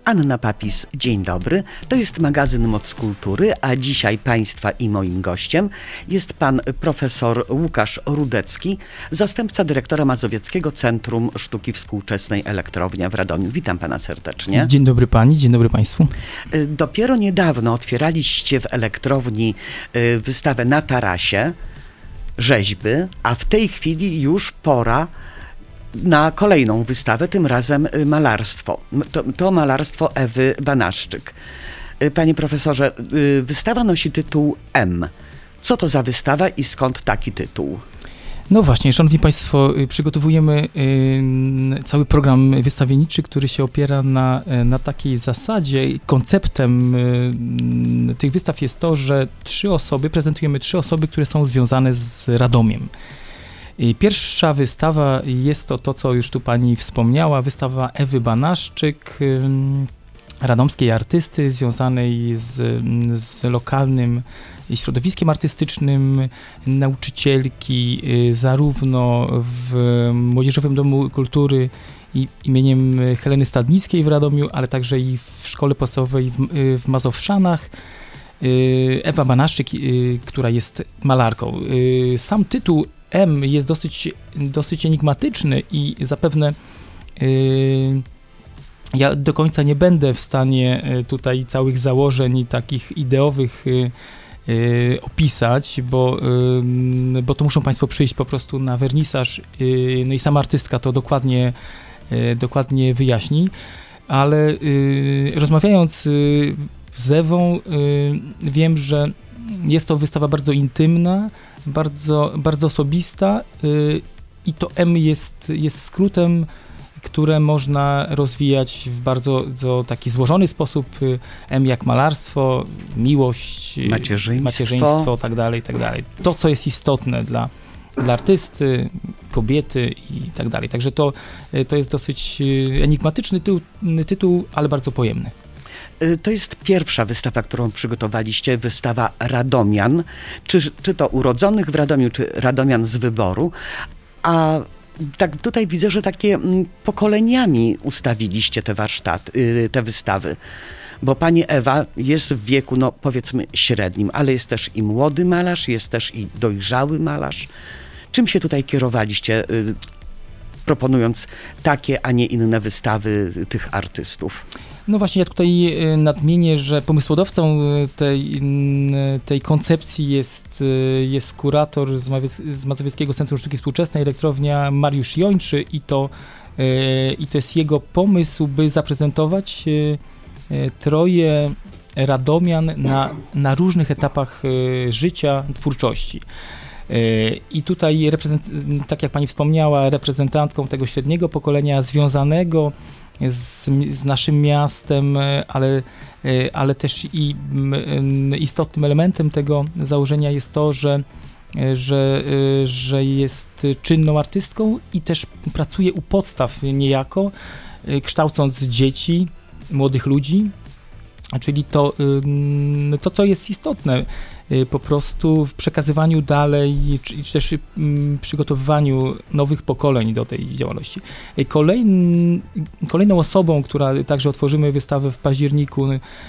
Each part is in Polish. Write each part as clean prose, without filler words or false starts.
Anna Papis, dzień dobry. To jest magazyn Moc Kultury, a dzisiaj Państwa i moim gościem jest pan profesor Łukasz Rudecki, zastępca dyrektora Mazowieckiego Centrum Sztuki Współczesnej Elektrownia w Radomiu. Witam pana serdecznie. Dzień dobry pani, dzień dobry państwu. Dopiero niedawno otwieraliście w elektrowni wystawę na tarasie, rzeźby, a w tej chwili już pora na kolejną wystawę, tym razem malarstwo. To malarstwo Ewy Banaszczyk. Panie profesorze, wystawa nosi tytuł M. Co to za wystawa i skąd taki tytuł? No właśnie, szanowni państwo, przygotowujemy cały program wystawienniczy, który się opiera na takiej zasadzie. Konceptem tych wystaw jest to, że prezentujemy trzy osoby, które są związane z Radomiem. Pierwsza wystawa jest to, co już tu pani wspomniała, wystawa Ewy Banaszczyk, radomskiej artysty związanej z lokalnym środowiskiem artystycznym, nauczycielki zarówno w Młodzieżowym Domu Kultury imieniem Heleny Stadnickiej w Radomiu, ale także i w szkole podstawowej w Mazowszanach. Ewa Banaszczyk, która jest malarką. Sam tytuł M jest dosyć enigmatyczny i zapewne ja do końca nie będę w stanie tutaj całych założeń takich ideowych opisać, bo to muszą państwo przyjść po prostu na wernisaż, no i sama artystka to dokładnie wyjaśni, ale rozmawiając z Ewą wiem, że jest to wystawa bardzo intymna, bardzo osobista i to M jest skrótem, które można rozwijać w bardzo taki złożony sposób. M jak malarstwo, miłość, macierzyństwo, tak dalej. To, co jest istotne dla artysty, kobiety i tak dalej. Także to jest dosyć enigmatyczny tytuł, ale bardzo pojemny. To jest pierwsza wystawa, którą przygotowaliście, wystawa Radomian. Czy to urodzonych w Radomiu, czy Radomian z wyboru. A tak tutaj widzę, że takie pokoleniami ustawiliście te warsztaty, te wystawy. Bo pani Ewa jest w wieku, no powiedzmy średnim, ale jest też i młody malarz, jest też i dojrzały malarz. Czym się tutaj kierowaliście, proponując takie, a nie inne wystawy tych artystów? No właśnie, ja tutaj nadmienię, że pomysłodawcą tej koncepcji jest kurator z Mazowieckiego Centrum Sztuki Współczesnej Elektrownia Mariusz Jończy i to jest jego pomysł, by zaprezentować troje radomian na różnych etapach życia, twórczości. I tutaj, tak jak pani wspomniała, reprezentantką tego średniego pokolenia związanego z naszym miastem, ale też i istotnym elementem tego założenia jest to, że jest czynną artystką i też pracuje u podstaw niejako, kształcąc dzieci, młodych ludzi, czyli to co jest istotne, po prostu w przekazywaniu dalej, czy też przygotowywaniu nowych pokoleń do tej działalności. Kolejną osobą, która także otworzymy wystawę w październiku,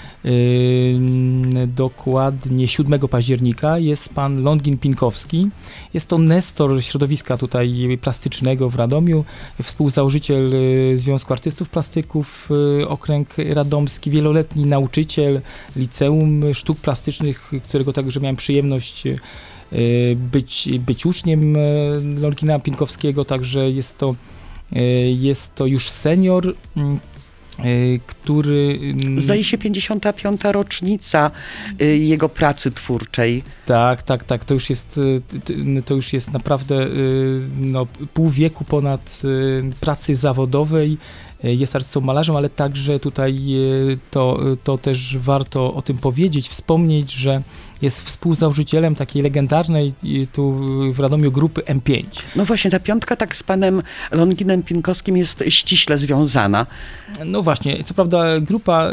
dokładnie 7 października, jest pan Longin Pinkowski. Jest to nestor środowiska tutaj plastycznego w Radomiu, współzałożyciel Związku Artystów Plastyków, okręg radomski, wieloletni nauczyciel Liceum Sztuk Plastycznych, którego także miałem przyjemność być uczniem Longina Pinkowskiego, także jest to już senior, który... Zdaje się 55. rocznica jego pracy twórczej. Tak. To już jest naprawdę pół wieku ponad pracy zawodowej. Jest artystą malarzem, ale także tutaj to też warto o tym powiedzieć, wspomnieć, że jest współzałożycielem takiej legendarnej tu w Radomiu grupy M5. No właśnie, ta piątka tak z panem Longinem Pinkowskim jest ściśle związana. No właśnie, co prawda grupa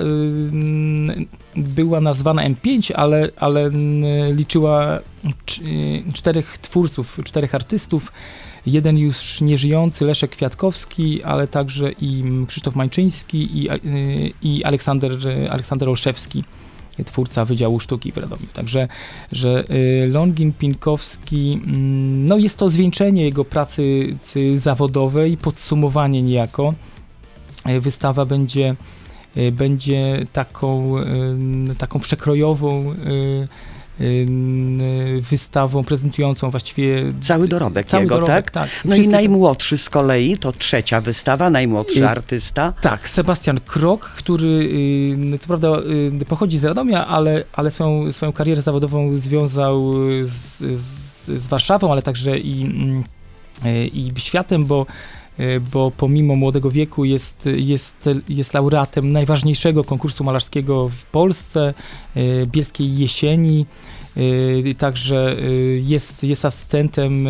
była nazwana M5, ale liczyła 4 twórców, 4 artystów. jeden już nieżyjący Leszek Kwiatkowski, ale także i Krzysztof Mańczyński i Aleksander Olszewski, twórca Wydziału Sztuki w Radomiu. Także, że Longin Pinkowski, no jest to zwieńczenie jego pracy zawodowej, podsumowanie niejako. Wystawa będzie taką przekrojową wystawą prezentującą właściwie cały dorobek jego, tak? Tak. No i najmłodszy z kolei, to trzecia wystawa, najmłodszy artysta. Tak, Sebastian Krok, który co prawda pochodzi z Radomia, ale swoją karierę zawodową związał z Warszawą, ale także i światem, bo pomimo młodego wieku jest laureatem najważniejszego konkursu malarskiego w Polsce, Bielskiej Jesieni. Także jest asystentem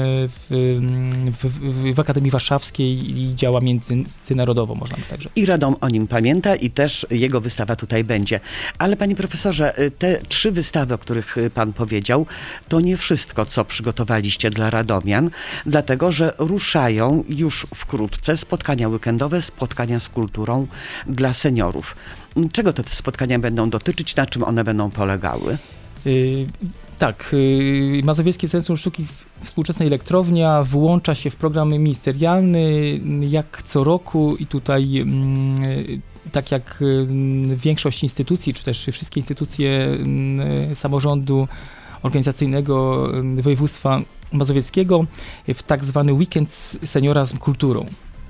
w Akademii Warszawskiej i działa międzynarodowo, można by tak rzec. I Radom o nim pamięta i też jego wystawa tutaj będzie. Ale panie profesorze, te 3 wystawy, o których pan powiedział, to nie wszystko, co przygotowaliście dla radomian, dlatego że ruszają już wkrótce spotkania weekendowe, spotkania z kulturą dla seniorów. Czego te spotkania będą dotyczyć, na czym one będą polegały? Tak, Mazowieckie Centrum Sztuki Współczesnej Elektrownia włącza się w program ministerialny jak co roku i tutaj tak jak większość instytucji, czy też wszystkie instytucje samorządu organizacyjnego województwa mazowieckiego w tak zwany weekend seniora z kulturą.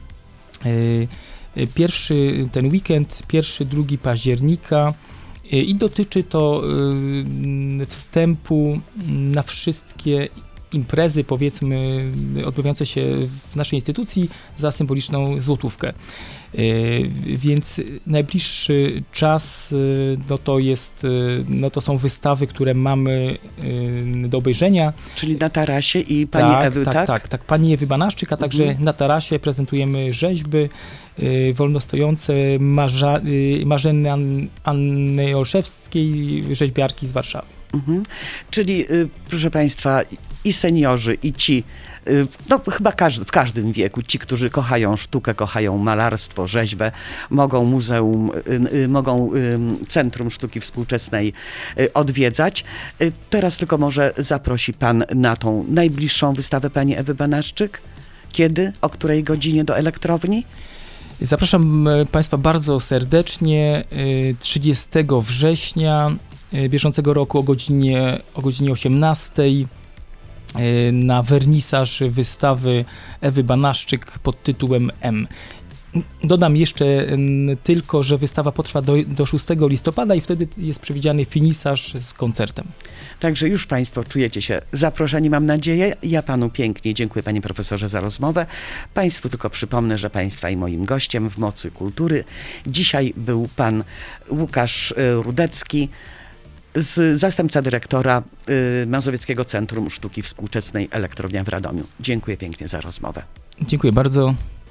Ten weekend, 1-2 października, i dotyczy to wstępu na wszystkie imprezy, powiedzmy, odbywające się w naszej instytucji za symboliczną złotówkę. Więc najbliższy czas to są wystawy, które mamy do obejrzenia. Czyli na tarasie i pani Ewy, tak? Tak. Pani Ewy Banaszczyk, a także na tarasie prezentujemy rzeźby wolnostojące Marzeny Anny Olszewskiej, rzeźbiarki z Warszawy. Czyli, proszę państwa, i seniorzy, i ci, no chyba w każdym wieku, ci, którzy kochają sztukę, kochają malarstwo, rzeźbę, mogą Centrum Sztuki Współczesnej odwiedzać. Teraz tylko może zaprosi pan na tą najbliższą wystawę pani Ewy Banaszczyk. Kiedy? O której godzinie do elektrowni? Zapraszam państwa bardzo serdecznie 30 września bieżącego roku o godzinie 18 na wernisaż wystawy Ewy Banaszczyk pod tytułem M. Dodam jeszcze tylko, że wystawa potrwa do 6 listopada i wtedy jest przewidziany finisaż z koncertem. Także już państwo czujecie się zaproszeni, mam nadzieję. Ja panu pięknie dziękuję, panie profesorze, za rozmowę. Państwu tylko przypomnę, że państwa i moim gościem w Mocy Kultury dzisiaj był pan Łukasz Rudecki, zastępca dyrektora Mazowieckiego Centrum Sztuki Współczesnej Elektrownia w Radomiu. Dziękuję pięknie za rozmowę. Dziękuję bardzo.